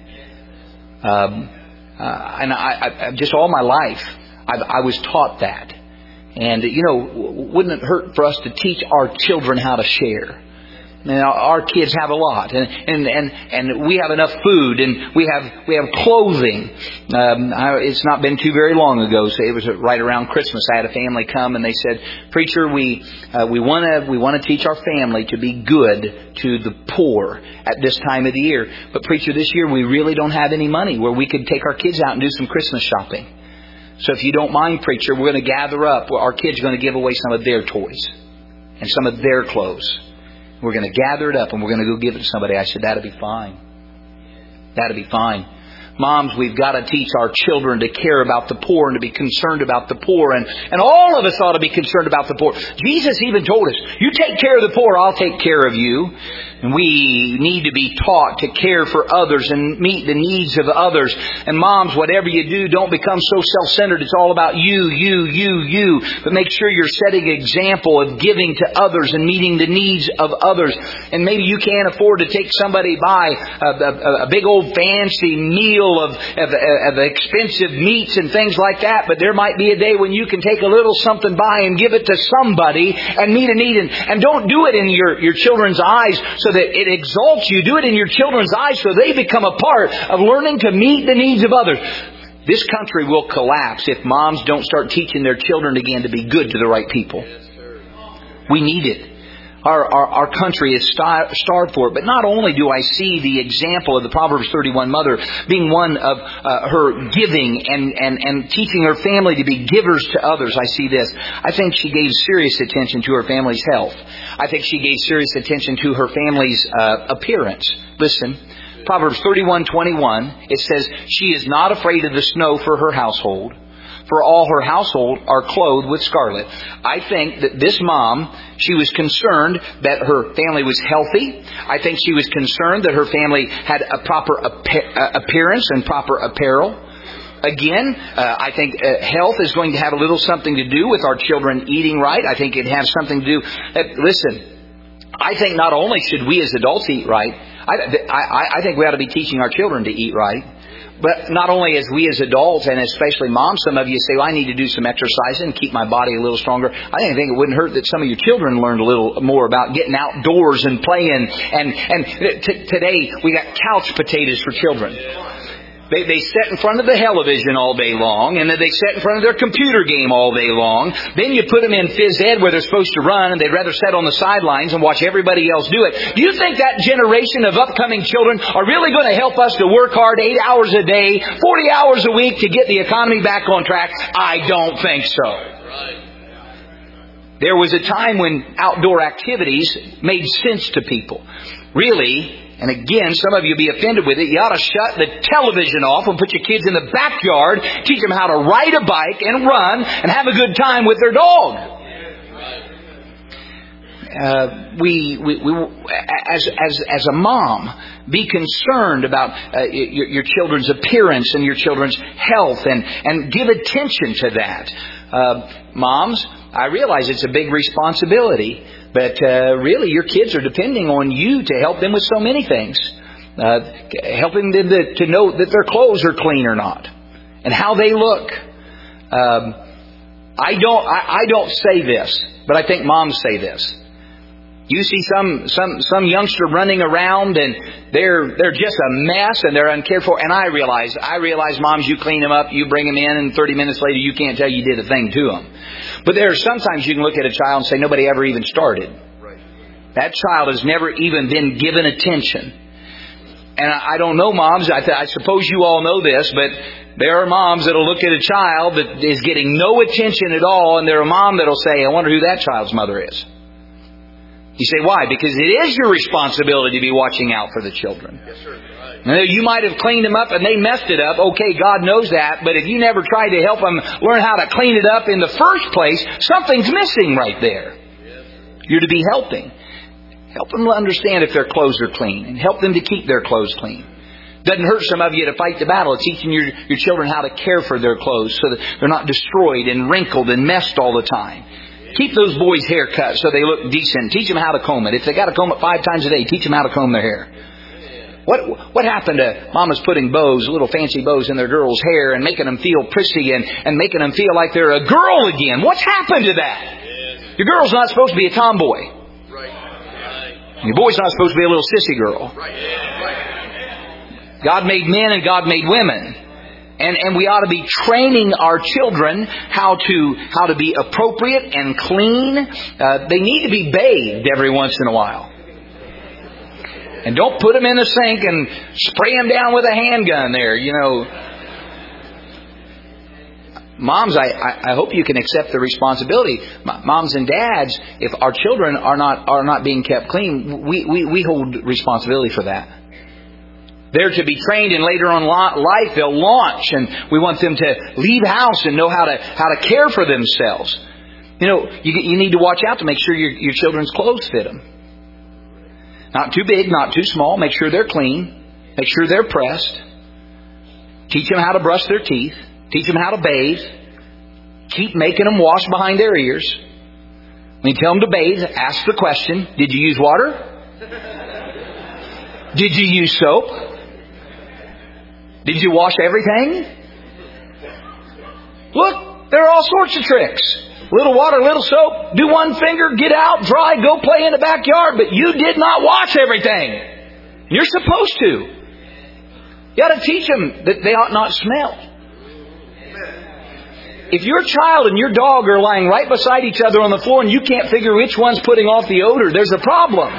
S2: Um, Uh, and I, I, just all my life, I, I was taught that. And, you know, wouldn't it hurt for us to teach our children how to share? Now, our kids have a lot, and, and, and, and we have enough food, and we have we have clothing. Um, I, it's not been too very long ago, so it was right around Christmas. I had a family come, and they said, "Preacher, we uh, we want to we want to teach our family to be good to the poor at this time of the year. But preacher, this year we really don't have any money where we could take our kids out and do some Christmas shopping. So if you don't mind, preacher, we're going to gather up. Our kids are going to give away some of their toys and some of their clothes. We're going to gather it up and we're going to go give it to somebody." I said, "That'll be fine. That'll be fine." Moms, we've got to teach our children to care about the poor and to be concerned about the poor. And, and all of us ought to be concerned about the poor. Jesus even told us, "You take care of the poor, I'll take care of you." And we need to be taught to care for others and meet the needs of others. And moms, whatever you do, don't become so self-centered. It's all about you, you, you, you. But make sure you're setting an example of giving to others and meeting the needs of others. And maybe you can't afford to take somebody by a, a, a big old fancy meal of, of, of expensive meats and things like that. But there might be a day when you can take a little something by and give it to somebody and meet a need. And, and don't do it in your, your children's eyes so that it exalts you. Do it in your children's eyes so they become a part of learning to meet the needs of others. This country will collapse if moms don't start teaching their children again to be good to the right people. We need it. Our, our, our country is star, starved for it. But not only do I see the example of the Proverbs thirty-one mother being one of uh, her giving and, and, and teaching her family to be givers to others, I see this. I think she gave serious attention to her family's health. I think she gave serious attention to her family's uh, appearance. Listen, Proverbs thirty-one twenty-one, it says, "She is not afraid of the snow for her household, for all her household are clothed with scarlet. I think that this mom, she was concerned that her family was healthy. I think she was concerned that her family had a proper appearance and proper apparel. Again, uh, I think uh, health is going to have a little something to do with our children eating right. I think it has something to do... Uh, listen, I think not only should we as adults eat right, I, I, I think we ought to be teaching our children to eat right. But not only as we as adults, and especially moms, some of you say, well, I need to do some exercise and keep my body a little stronger. I think it wouldn't hurt that some of your children learned a little more about getting outdoors and playing. And, and t- today we got couch potatoes for children. They, they sit in front of the television all day long, and then they sit in front of their computer game all day long. Then you put them in phys ed where they're supposed to run, and they'd rather sit on the sidelines and watch everybody else do it. Do you think that generation of upcoming children are really going to help us to work hard eight hours a day, forty hours a week to get the economy back on track? I don't think so. There was a time when outdoor activities made sense to people. Really... And again, some of you will be offended with it. You ought to shut the television off and put your kids in the backyard, teach them how to ride a bike and run and have a good time with their dog. Uh, we, we, we, as, as, as a mom, be concerned about uh, your, your children's appearance and your children's health, and, and give attention to that. Uh, moms, I realize it's a big responsibility. But uh, really, your kids are depending on you to help them with so many things. Uh, helping them to, to know that their clothes are clean or not. And how they look. Um, I don't I, I don't say this, but I think moms say this. You see some some some youngster running around and they're they're just a mess and they're uncared for. And I realize, I realize, moms, you clean them up, you bring them in, and thirty minutes later you can't tell you did a thing to them. But there are sometimes you can look at a child and say, nobody ever even started. That child has never even been given attention. And I, I don't know, moms, I, th- I suppose you all know this, but there are moms that will look at a child that is getting no attention at all, and there are a mom that will say, I wonder who that child's mother is. You say, why? Because it is your responsibility to be watching out for the children. Yes, sir. Right. Now, you might have cleaned them up and they messed it up. Okay, God knows that. But if you never tried to help them learn how to clean it up in the first place, something's missing right there. Yes. You're to be helping. Help them understand if their clothes are clean, and help them to keep their clothes clean. Doesn't hurt some of you to fight the battle of teaching your, your children how to care for their clothes so that they're not destroyed and wrinkled and messed all the time. Keep those boys' hair cut so they look decent. Teach them how to comb it. If they got to comb it five times a day, teach them how to comb their hair. What what happened to mamas putting bows, little fancy bows in their girls' hair and making them feel prissy and, and making them feel like they're a girl again? What's happened to that? Your girl's not supposed to be a tomboy. Your boy's not supposed to be a little sissy girl. God made men and God made women. And, and we ought to be training our children how to how to be appropriate and clean. Uh, they need to be bathed every once in a while. And don't put them in the sink and spray them down with a handgun there, you know. Moms, I, I, I hope you can accept the responsibility. Moms and dads, if our children are not are not being kept clean, we, we, we hold responsibility for that. They're to be trained, and later on life they'll launch, and we want them to leave house and know how to how to care for themselves. You know, you, you need to watch out to make sure your, your children's clothes fit them. Not too big, not too small. Make sure they're clean. Make sure they're pressed. Teach them how to brush their teeth. Teach them how to bathe. Keep making them wash behind their ears. When you tell them to bathe, ask the question, did you use water? Did you use soap? Did you wash everything? Look, there are all sorts of tricks. Little water, little soap, do one finger, get out, dry, go play in the backyard. But you did not wash everything. You're supposed to. You ought to teach them that they ought not smell. If your child and your dog are lying right beside each other on the floor and you can't figure which one's putting off the odor, there's a problem.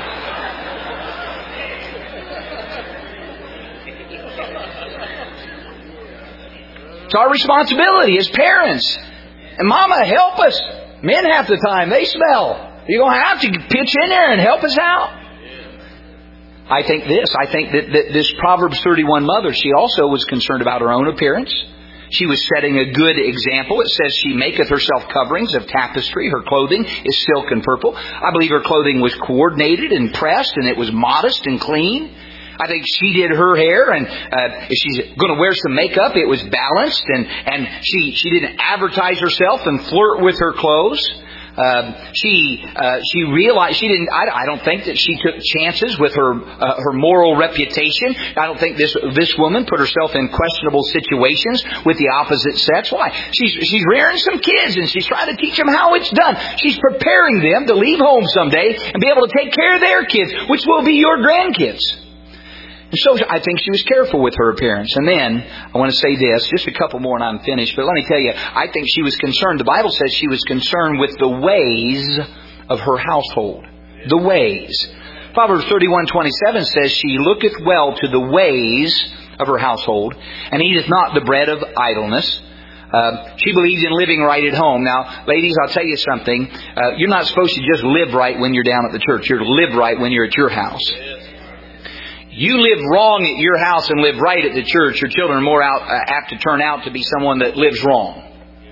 S2: It's our responsibility as parents. And Mama, help us. Men half the time, they smell. You're going to have to pitch in there and help us out. I think this. I think that, that this Proverbs thirty-one mother, she also was concerned about her own appearance. She was setting a good example. It says she maketh herself coverings of tapestry. Her clothing is silk and purple. I believe her clothing was coordinated and pressed, and it was modest and clean. I think she did her hair, and uh, if she's going to wear some makeup, it was balanced, and, and she, she didn't advertise herself and flirt with her clothes. Uh, she uh, she realized she didn't. I, I don't think that she took chances with her uh, her moral reputation. I don't think this this woman put herself in questionable situations with the opposite sex. Why? She's she's rearing some kids, and she's trying to teach them how it's done. She's preparing them to leave home someday and be able to take care of their kids, which will be your grandkids. And so I think she was careful with her appearance. And then, I want to say this, just a couple more and I'm finished. But let me tell you, I think she was concerned. The Bible says she was concerned with the ways of her household. The ways. Proverbs thirty-one twenty-seven says, she looketh well to the ways of her household, and eateth not the bread of idleness. Uh, she believed in living right at home. Now, ladies, I'll tell you something. Uh, you're not supposed to just live right when you're down at the church. You're to live right when you're at your house. You live wrong at your house and live right at the church, your children are more out, uh, apt to turn out to be someone that lives wrong.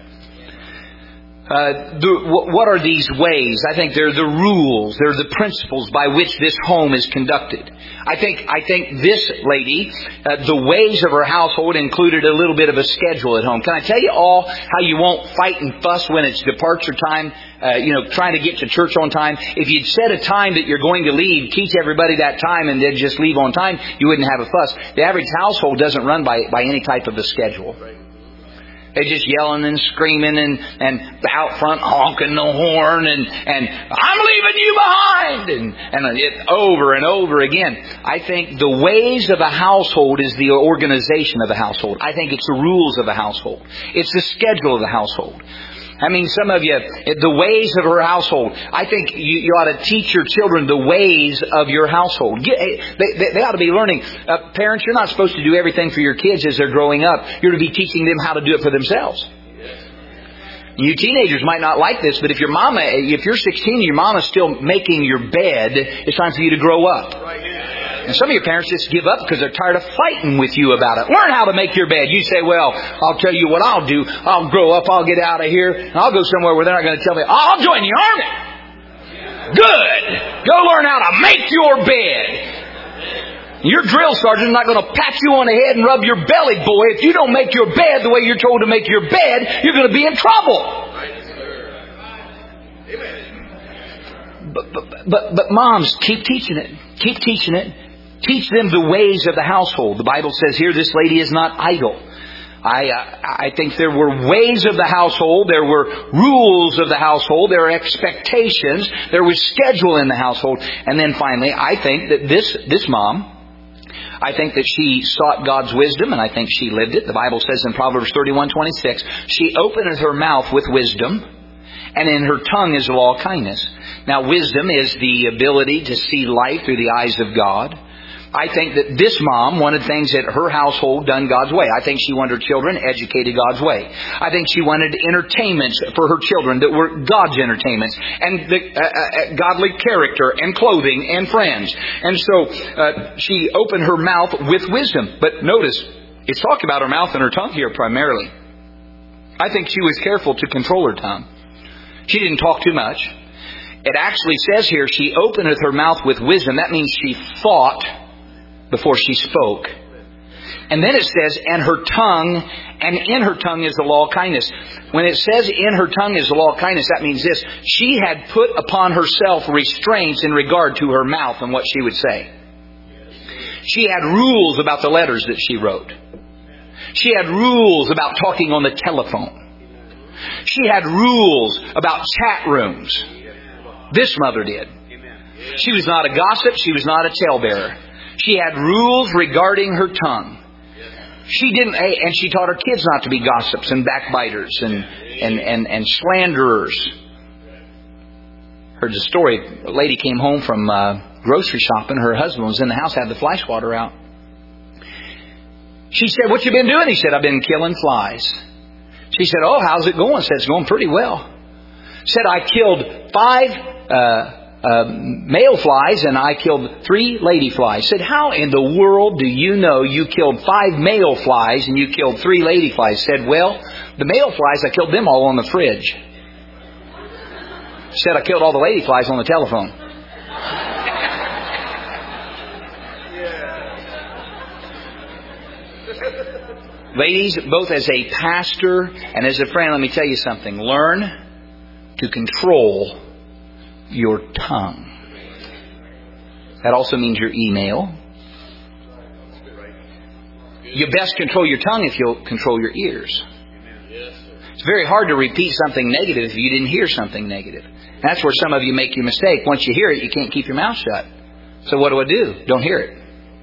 S2: Uh, the, what are these ways? I think they're the rules, they're the principles by which this home is conducted. I think I think this lady, uh, the ways of her household included a little bit of a schedule at home. Can I tell you all how you won't fight and fuss when it's departure time, uh, you know, trying to get to church on time? If you'd set a time that you're going to leave, teach everybody that time and then just leave on time, you wouldn't have a fuss. The average household doesn't run by, by any type of a schedule. They're just yelling and screaming and, and out front honking the horn and, and I'm leaving you behind and, and it, over and over again. I think the ways of a household is the organization of a household. I think it's the rules of a household. It's the schedule of the household. I mean, some of you, the ways of her household. I think you, you ought to teach your children the ways of your household. Get, they, they, they ought to be learning. Uh, parents, you're not supposed to do everything for your kids as they're growing up. You're to be teaching them how to do it for themselves. You teenagers might not like this, but if your mama, if you're sixteen and your mama's still making your bed, it's time for you to grow up. And some of your parents just give up because they're tired of fighting with you about it. Learn how to make your bed. You say, well, I'll tell you what I'll do. I'll grow up, I'll get out of here, and I'll go somewhere where they're not going to tell me, I'll join the army. Good. Go learn how to make your bed. Your drill sergeant's not going to pat you on the head and rub your belly, boy. If you don't make your bed the way you're told to make your bed, you're going to be in trouble. But, but, but, but moms, keep teaching it. Keep teaching it. Teach them the ways of the household. The Bible says here, this lady is not idle. I uh, I think there were ways of the household. There were rules of the household. There were expectations. There was schedule in the household. And then finally, I think that this this mom, I think that she sought God's wisdom, and I think she lived it. The Bible says in Proverbs thirty-one twenty-six, she openeth her mouth with wisdom, and in her tongue is the law of kindness. Now, wisdom is the ability to see life through the eyes of God. I think that this mom wanted things at her household done God's way. I think she wanted her children educated God's way. I think she wanted entertainments for her children that were God's entertainments, and the uh, uh, godly character and clothing and friends. And so uh, she opened her mouth with wisdom. But notice, it's talking about her mouth and her tongue here primarily. I think she was careful to control her tongue. She didn't talk too much. It actually says here, she openeth her mouth with wisdom. That means she thought before she spoke. And then it says, and her tongue, and in her tongue is the law of kindness. When it says in her tongue is the law of kindness, that means this. She had put upon herself restraints in regard to her mouth and what she would say. She had rules about the letters that she wrote. She had rules about talking on the telephone. She had rules about chat rooms. This mother did. She was not a gossip. She was not a talebearer. She had rules regarding her tongue. She didn't, and she taught her kids not to be gossips and backbiters and and and, and slanderers. Heard the story. A lady came home from uh, grocery shopping. Her husband was in the house, had the fly swatter out. She said, "What you been doing?" He said, "I've been killing flies." She said, "Oh, how's it going?" Said, "It's going pretty well." Said, "I killed five uh, uh, male flies and I killed three lady flies. I said, how in the world do you know you killed five male flies and you killed three lady flies? I said, well, the male flies, I killed them all on the fridge. I said, I killed all the lady flies on the telephone. Ladies, both as a pastor and as a friend, let me tell you something. Learn to control your tongue. That also means your email. You best control your tongue if you'll control your ears. It's very hard to repeat something negative if you didn't hear something negative. That's where some of you make your mistake. Once you hear it, you can't keep your mouth shut. So what do I do? Don't hear it.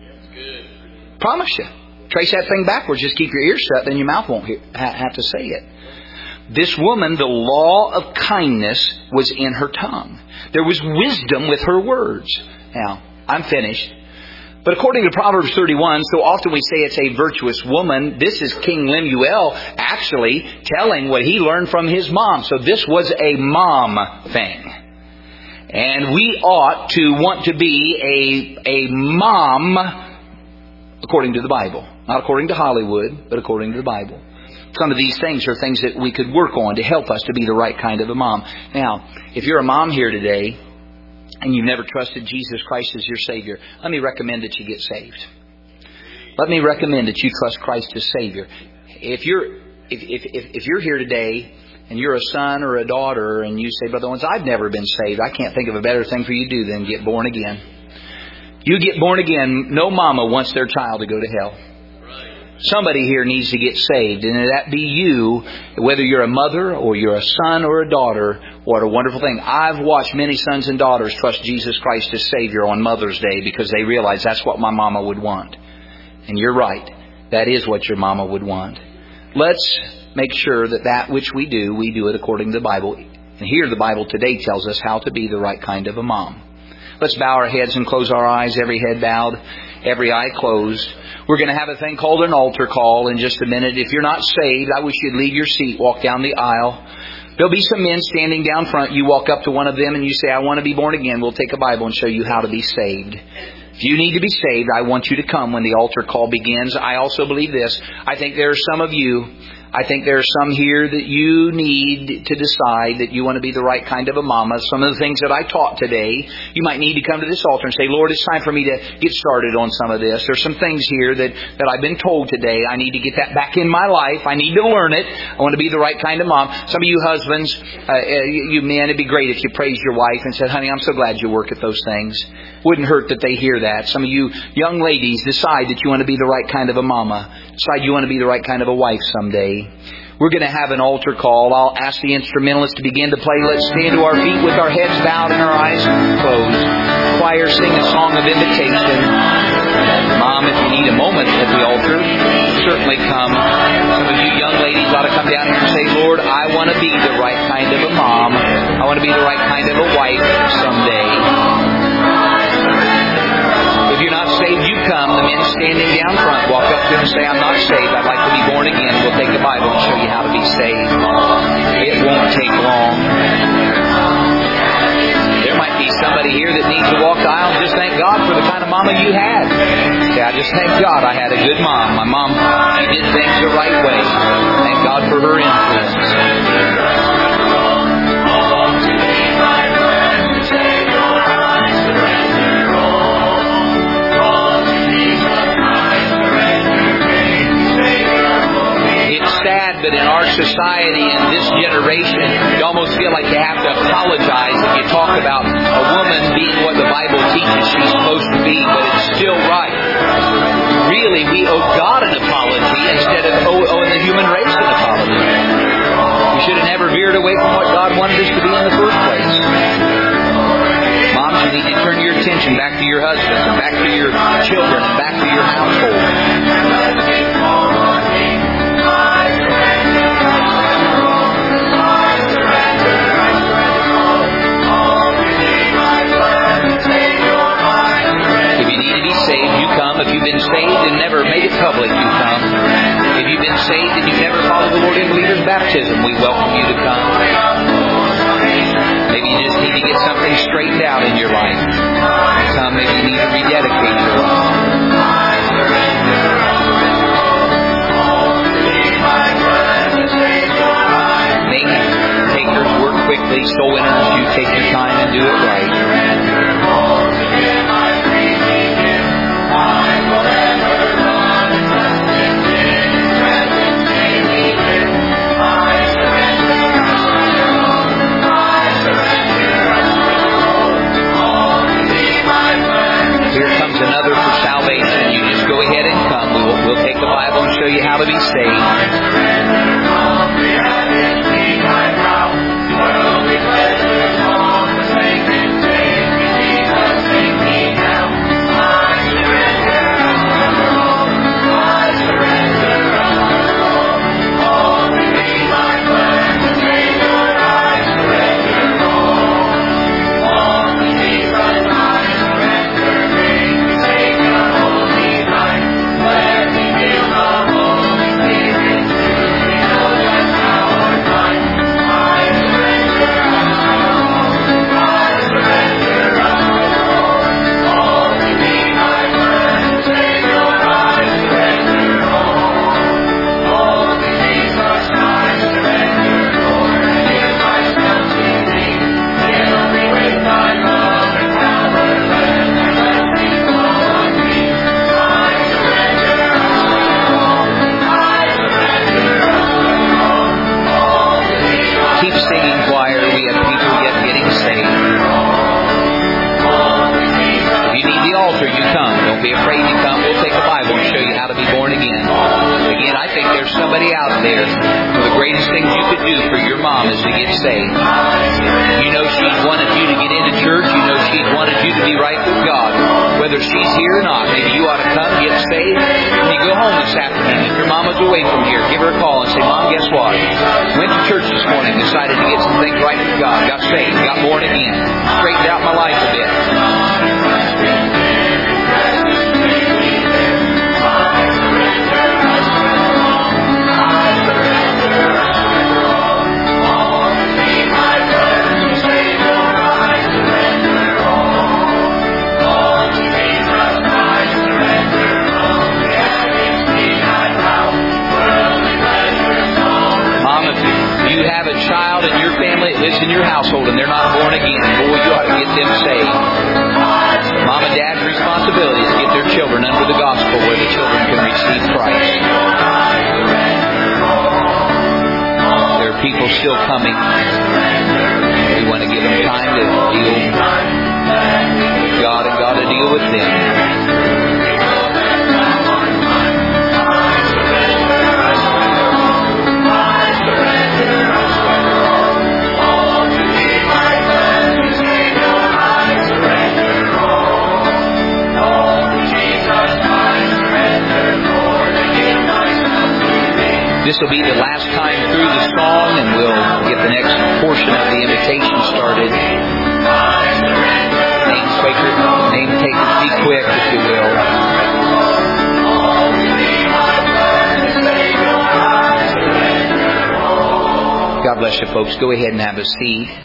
S2: Promise you. Trace that thing backwards. Just keep your ears shut, then your mouth won't hear, have to say it. This woman, the law of kindness was in her tongue. There was wisdom with her words. Now, I'm finished. But according to Proverbs thirty-one, so often we say it's a virtuous woman. This is King Lemuel actually telling what he learned from his mom. So this was a mom thing. And we ought to want to be a, a mom according to the Bible. Not according to Hollywood, but according to the Bible. Some of these things are things that we could work on to help us to be the right kind of a mom. Now, if you're a mom here today and you've never trusted Jesus Christ as your Savior, let me recommend that you get saved. Let me recommend that you trust Christ as Savior. If you're if if if, if you're here today and you're a son or a daughter and you say, Brother Owens, I've never been saved, I can't think of a better thing for you to do than get born again. You get born again, no mama wants their child to go to hell. Somebody here needs to get saved, and that be you, whether you're a mother or you're a son or a daughter. What a wonderful thing. I've watched many sons and daughters trust Jesus Christ as Savior on Mother's Day because they realize that's what my mama would want. And you're right. That is what your mama would want. Let's make sure that that which we do, we do it according to the Bible. And here the Bible today tells us how to be the right kind of a mom. Let's bow our heads and close our eyes, every head bowed, every eye closed. We're going to have a thing called an altar call in just a minute. If you're not saved, I wish you'd leave your seat, walk down the aisle. There'll be some men standing down front. You walk up to one of them and you say, I want to be born again. We'll take a Bible and show you how to be saved. If you need to be saved, I want you to come when the altar call begins. I also believe this. I think there are some of you, I think there are some here that you need to decide that you want to be the right kind of a mama. Some of the things that I taught today, you might need to come to this altar and say, Lord, it's time for me to get started on some of this. There's some things here that, that I've been told today. I need to get that back in my life. I need to learn it. I want to be the right kind of mom. Some of you husbands, uh, you men, it'd be great if you praised your wife and said, honey, I'm so glad you work at those things. Wouldn't hurt that they hear that. Some of you young ladies decide that you want to be the right kind of a mama. Decide you want to be the right kind of a wife someday. We're going to have an altar call. I'll ask the instrumentalists to begin to play. Let's stand to our feet with our heads bowed and our eyes closed. Choir, sing a song of invitation. Mom, if you need a moment at the altar, certainly come. Some of you young ladies ought to come down here and say, Lord, I want to be the right kind of a mom. I want to be the right kind of a wife someday. If you're not saved, you come. The men standing down front, walk up to them and say, I'm not saved. I'd like to be born again. We'll take the Bible and show you how to be saved. It won't take long. There might be somebody here that needs to walk the aisle and just thank God for the kind of mama you had. Yeah, I just thank God I had a good mom. My mom, she did things the right way. Thank God for her influence. But in our society, in this generation, you almost feel like you have to apologize if you talk about a woman being what the Bible teaches she's supposed to be, but it's still right. Really, we owe God an apology instead of owing the human race an apology. We should have never veered away from what God wanted us to be in the first place. Moms, you need to turn your attention back to your husband, and back to your children, and back to your household. If you've been saved and never made it public, you come. If you've been saved and you've never followed the Lord in believer's baptism, we welcome you to come. Maybe you just need to get something straightened out in your life. Some maybe you need to rededicate your life. Make takers work quickly. Soul winners, you take your time and do it right. Here comes another for salvation. You just go ahead and come. We'll, we'll take the Bible and show you how to be saved. This will be the last time through the song, and we'll get the next portion of the invitation started. Name takers, name takers, be quick, if you will. God bless you, folks. Go ahead and have a seat.